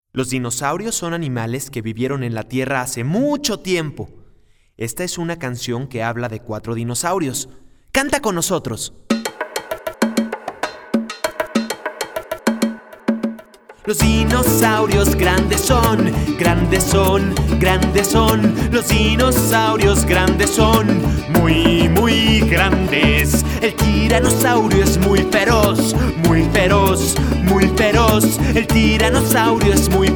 Los dinosaurios son animales que vivieron en la Tierra hace mucho tiempo. Esta es una canción que habla de 4 dinosaurios. ¡Canta con nosotros! Los dinosaurios grandes son, grandes son, grandes son. Los dinosaurios grandes son, muy, muy grandes. El tiranosaurio es muy feroz, muy feroz, muy feroz. El tiranosaurio es muy